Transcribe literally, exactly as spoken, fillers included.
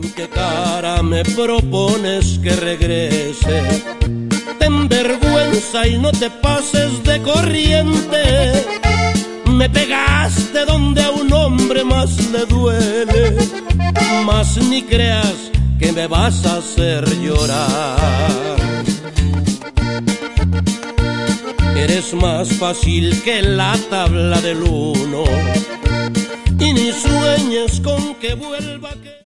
qué cara me propones que regrese? Ten vergüenza y no te pases de corriente. Me pegaste donde a un hombre más le duele, mas ni creas que me vas a hacer llorar. Eres más fácil que la tabla del uno y ni sueñes con que vuelva que...